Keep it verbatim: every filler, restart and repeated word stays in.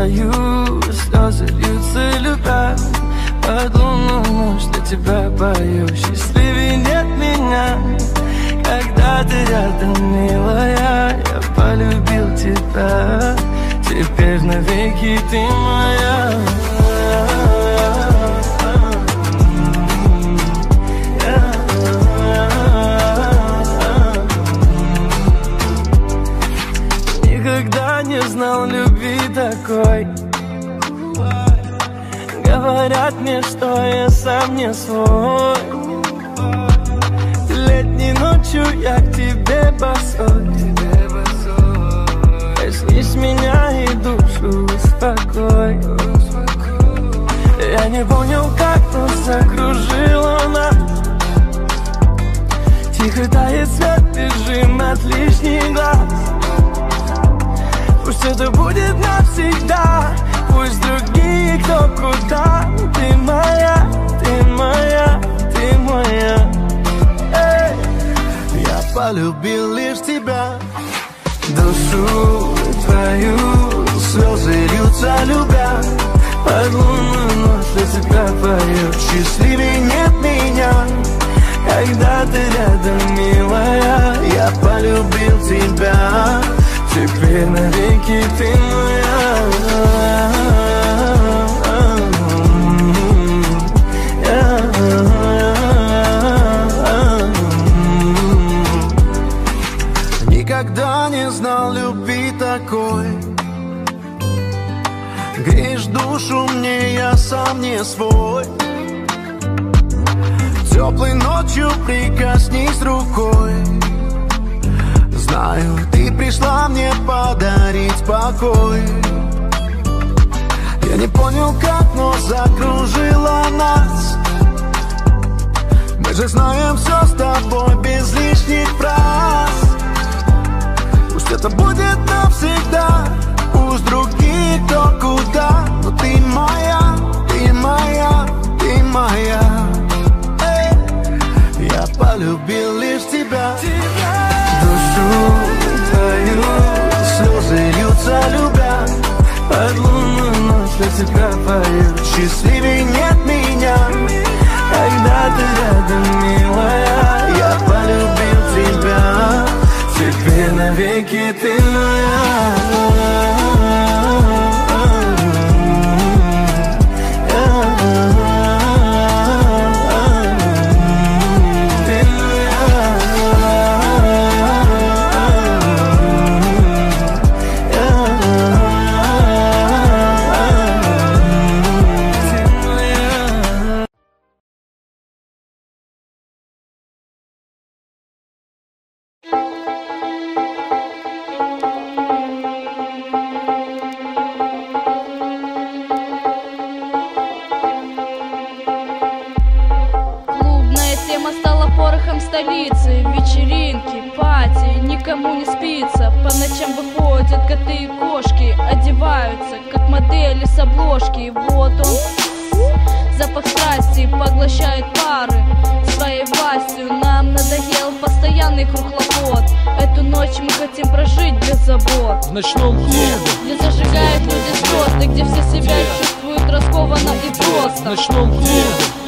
твою, слезы льются, любя. Под лунную ночь для тебя пою, счастливее нет меня. Когда ты рядом, милая, я полюбил тебя. Теперь навеки ты моя. Никогда не знал любви такой. Говорят мне, что я сам не свой. Летней ночью я к тебе босой. Коснись меня и душу успокой. Я не понял, как нас закружила нас. Тихо тает свет, бежим от лишних глаз. Пусть это будет навсегда, пусть другие кто куда. Ты моя, ты моя, ты моя. Эй. Я полюбил лишь тебя. Душу твою, слезы льются, любя. Под лунную ночь для тебя пою, счастливее нет меня. Когда ты рядом, милая, я полюбил тебя. Теперь навеки ты моя. Никогда не знал любви такой. Греешь душу мне, я сам не свой. Теплой ночью прикоснись рукой. Знаю, ты пришла мне подарить покой. Я не понял, как, но закружила нас. Мы же знаем все с тобой без лишних фраз. Пусть это будет навсегда, пусть другие кто куда. Но ты моя, ты моя, ты моя. Эй. Я полюбил лишь тебя. Душу твою, слезы льются, любя. Под лунную ночь для тебя пою, счастливее нет меня. Когда ты рядом, милая, я полюбил тебя. Теперь навеки ты моя. Столицы, вечеринки, пати, никому не спится. По ночам выходят коты и кошки, одеваются, как модели с обложки. Вот он, запах страсти, поглощает пары своей властью. Нам надоел постоянный круглоход. Эту ночь мы хотим прожить без забот. В ночном клубе, где зажигают люди звезды, где все себя чувствуют раскованно и просто. В ночном клубе,